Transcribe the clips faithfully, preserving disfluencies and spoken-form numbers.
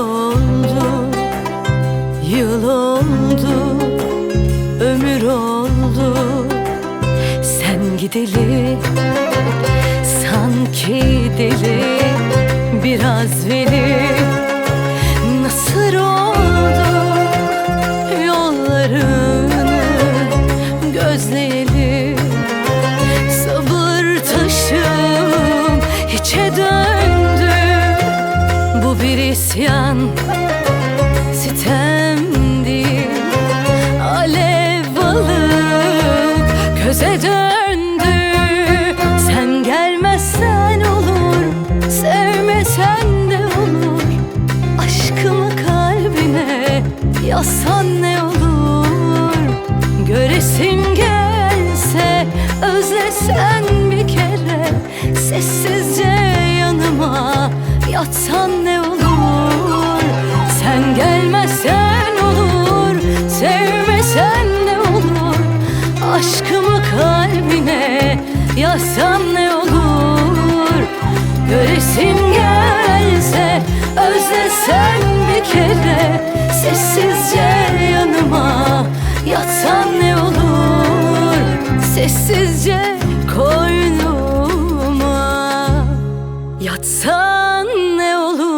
oldu, yıl oldu, ömür oldu sen gideli. Sanki deli, biraz veli, nasıl oldu yollarını gözleyeli. Sabır taşım hiçe döndü, bu bir isyan, sitem değil, alev alıp köze döndü. Sen gelmezsen olur, sevmesen de olur, aşkımı kalbine yazsan ne olur. Göresim gelse, özlesen bir kere, sessizce yanıma yatsan ne olur. Sen gelmezsen olur, sevmesen ne olur, aşkımı kalbine yazsan ne olur. Göresim gelse, özlesen bir kere, sessizce yanıma yatsan ne olur. Sessizce koynuma yatsan ne olur.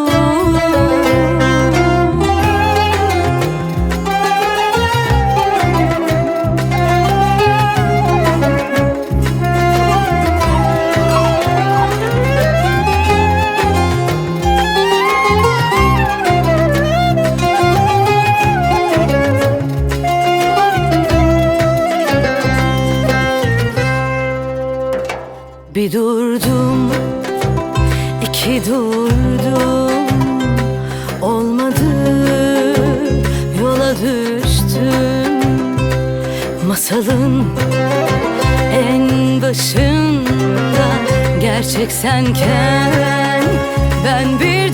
Bir durdum, iki durdum, olmadı, yola düştüm. Masalın en başında gerçek senken ben bir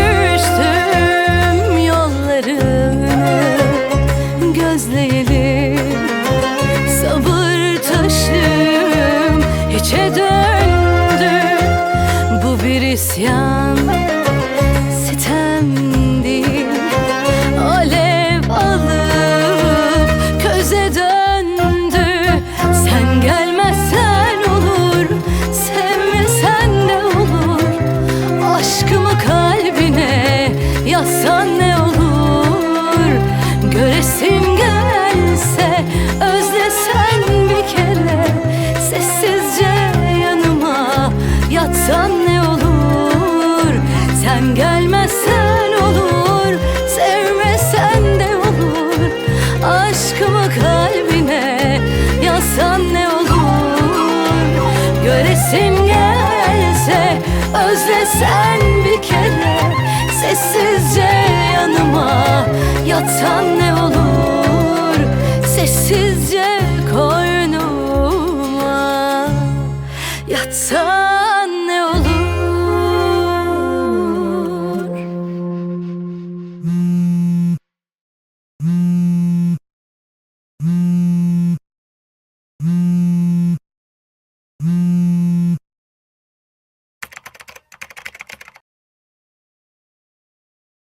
düştüm yollarını gözleyeli. Sabır taşım hiçe döndü, bu bir isyan, sitem değil, alev alıp köze döndü. Sen gelmezsen olur, sevmesen de olur, aşkımı kalbine yazsan ne olur. Göresim gelse, özlesen bir kere, sessizce yanıma yatsan ne olur. Sen gelmezsen olur, sevmesen de olur, aşkımı kalbine yazsan ne olur. Göresim gelse, özlesen bir kere, sessizce yanıma yatsan ne olur. Sessizce koynuma yatsan